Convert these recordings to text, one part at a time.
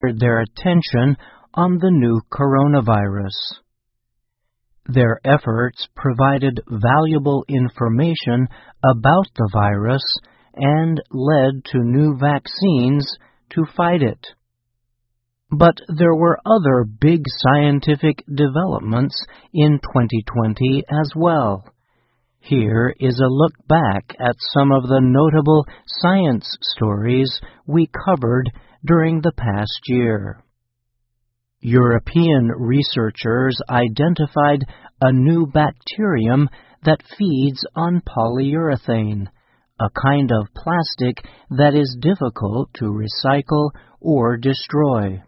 their attention on the new coronavirus. Their efforts provided valuable information about the virus and led to new vaccines to fight it. But there were other big scientific developments in 2020 as well. Here is a look back at some of the notable science stories we covered during the past year. European researchers identified a new bacterium that feeds on polyurethane, a kind of plastic that is difficult to recycle or destroy.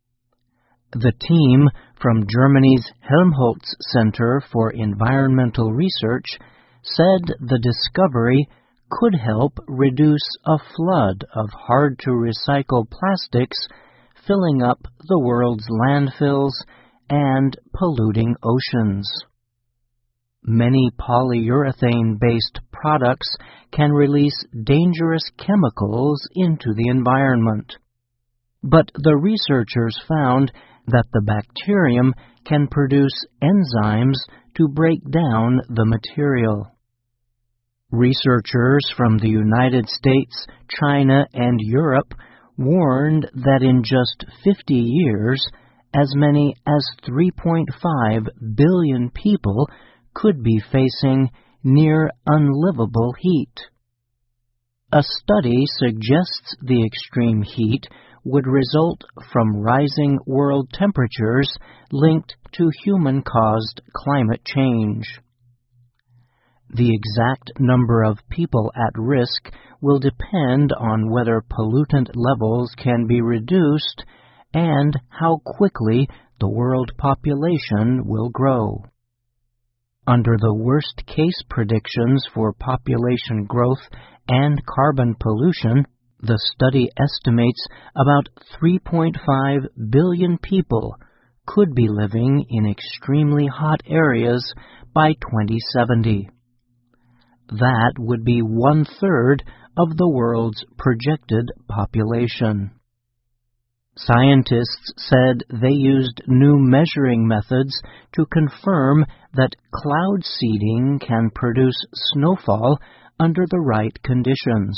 The team from Germany's Helmholtz Center for Environmental Research said the discovery could help reduce a flood of hard-to-recycle plastics filling up the world's landfills and polluting oceans. Many polyurethane-based products can release dangerous chemicals into the environment. But the researchers found that the bacterium can produce enzymes to break down the material. Researchers from the United States, China, and Europe warned that in just 50 years, as many as 3.5 billion people could be facing near unlivable heat. A study suggests the extreme heat would result from rising world temperatures linked to human-caused climate change. The exact number of people at risk will depend on whether pollutant levels can be reduced and how quickly the world population will grow. Under the worst-case predictions for population growth and carbon pollution, the study estimates about 3.5 billion people could be living in extremely hot areas by 2070. That would be 1/3 of the world's projected population. Scientists said they used new measuring methods to confirm that cloud seeding can produce snowfall under the right conditions.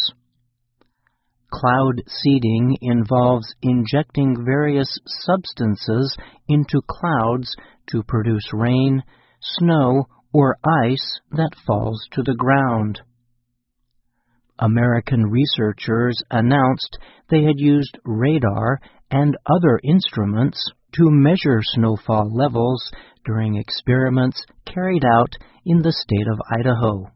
Cloud seeding involves injecting various substances into clouds to produce rain, snow, or ice that falls to the ground. American researchers announced they had used radar and other instruments to measure snowfall levels during experiments carried out in the state of Idaho.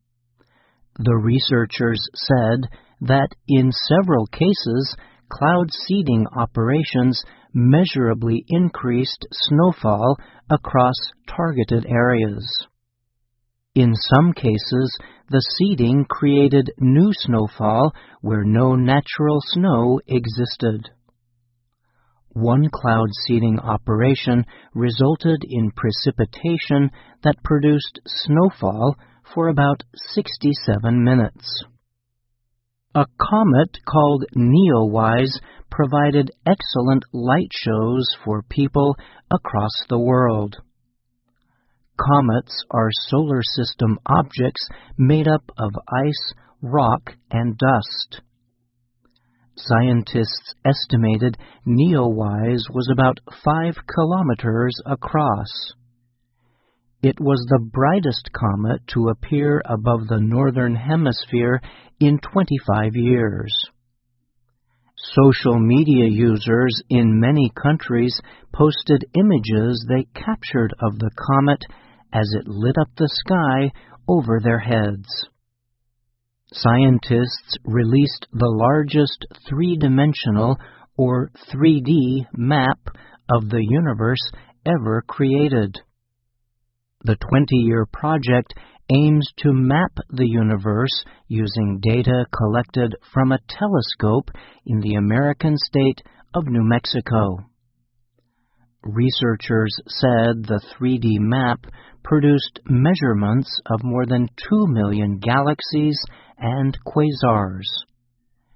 The researchers said that in several cases, cloud seeding operations measurably increased snowfall across targeted areas. In some cases, the seeding created new snowfall where no natural snow existed. One cloud seeding operation resulted in precipitation that produced snowfall for about 67 minutes. A comet called Neowise provided excellent light shows for people across the world. Comets are solar system objects made up of ice, rock, and dust. Scientists estimated Neowise was about 5 kilometers across. It was the brightest comet to appear above the northern hemisphere in 25 years. Social media users in many countries posted images they captured of the comet as it lit up the sky over their heads. Scientists released the largest three-dimensional, or 3D, map of the universe ever created. The 20-year project aims to map the universe using data collected from a telescope in the American state of New Mexico. Researchers said the 3D map produced measurements of more than 2 million galaxies and quasars.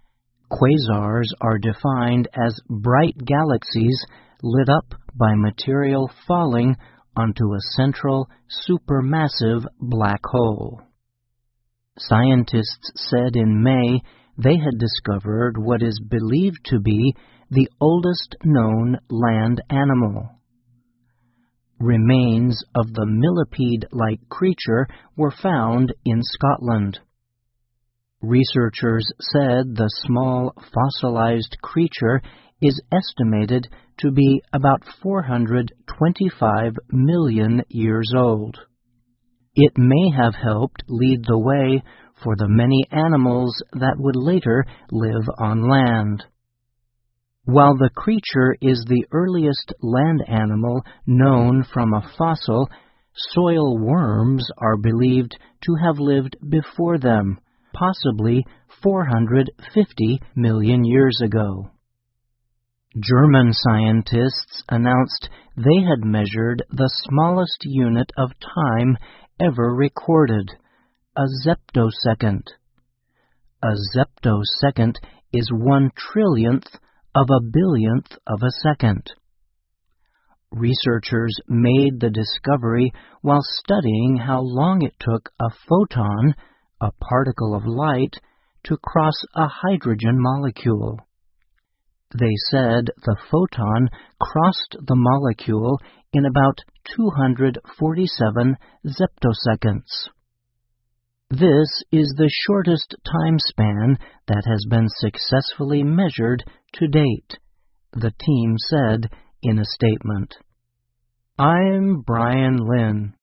Quasars are defined as bright galaxies lit up by material falling onto a central, supermassive black hole. Scientists said in May they had discovered what is believed to be the oldest known land animal. Remains of the millipede-like creature were found in Scotland. Researchers said the small fossilized creature is estimated to be about 425 million years old. It may have helped lead the way for the many animals that would later live on land. While the creature is the earliest land animal known from a fossil, soil worms are believed to have lived before them, possibly 450 million years ago. German scientists announced they had measured the smallest unit of time ever recorded, a zeptosecond. A zeptosecond is 1/trillionth of a billionth of a second. Researchers made the discovery while studying how long it took a photon, a particle of light, to cross a hydrogen molecule. They said the photon crossed the molecule in about 247 zeptoseconds. This is the shortest time span that has been successfully measured to date, the team said in a statement. I'm Brian Lynn.